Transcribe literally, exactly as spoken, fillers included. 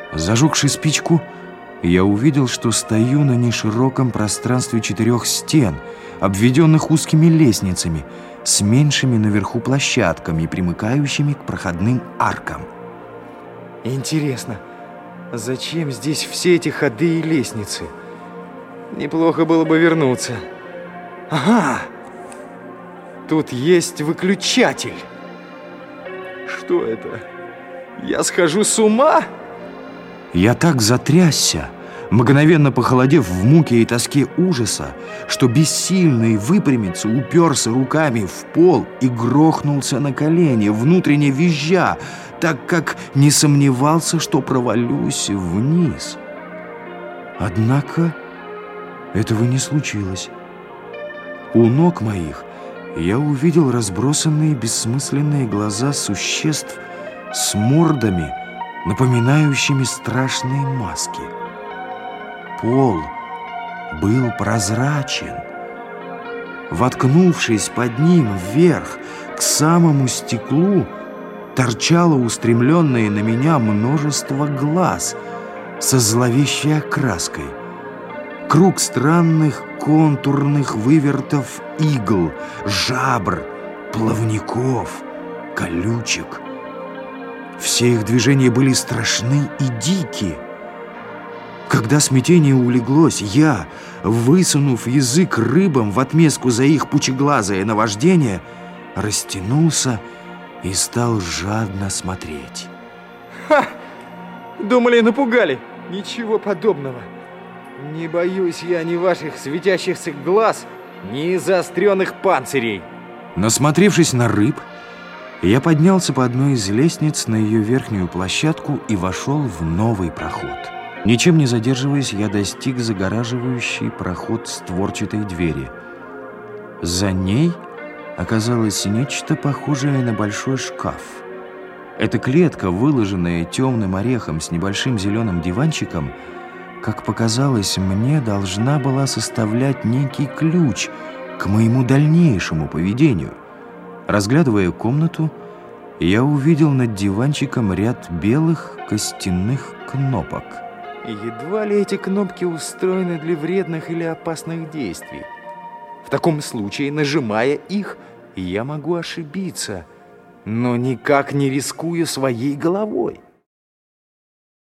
Зажегши спичку, я увидел, что стою на нешироком пространстве четырех стен, обведенных узкими лестницами, с меньшими наверху площадками, примыкающими к проходным аркам. Интересно, зачем здесь все эти ходы и лестницы? Неплохо было бы вернуться. Ага! Тут есть выключатель. Что это? Я схожу с ума? Я так затрясся, мгновенно похолодев в муке и тоске ужаса, что бессильный выпрямиться уперся руками в пол и грохнулся на колени, внутренне визжа, так как не сомневался, что провалюсь вниз. Однако этого не случилось. У ног моих я увидел разбросанные бессмысленные глаза существ с мордами, напоминающими страшные маски. Пол был прозрачен. Воткнувшись под ним вверх к самому стеклу, торчало устремленное на меня множество глаз со зловещей окраской. Круг странных контурных вывертов игл, жабр, плавников, колючек. Все их движения были страшны и дики. Когда смятение улеглось, я, высунув язык рыбам в отместку за их пучеглазое наваждение, растянулся и стал жадно смотреть. Ха! Думали, напугали? Ничего подобного. Не боюсь я ни ваших светящихся глаз, ни заостренных панцирей. Насмотревшись на рыб, я поднялся по одной из лестниц на ее верхнюю площадку и вошел в новый проход. Ничем не задерживаясь, я достиг загораживающий проход створчатой двери. За ней оказалось нечто похожее на большой шкаф. Эта клетка, выложенная темным орехом с небольшим зеленым диванчиком, как показалось мне, должна была составлять некий ключ к моему дальнейшему поведению. Разглядывая комнату, я увидел над диванчиком ряд белых костяных кнопок. Едва ли эти кнопки устроены для вредных или опасных действий. В таком случае, нажимая их, я могу ошибиться, но никак не рискую своей головой.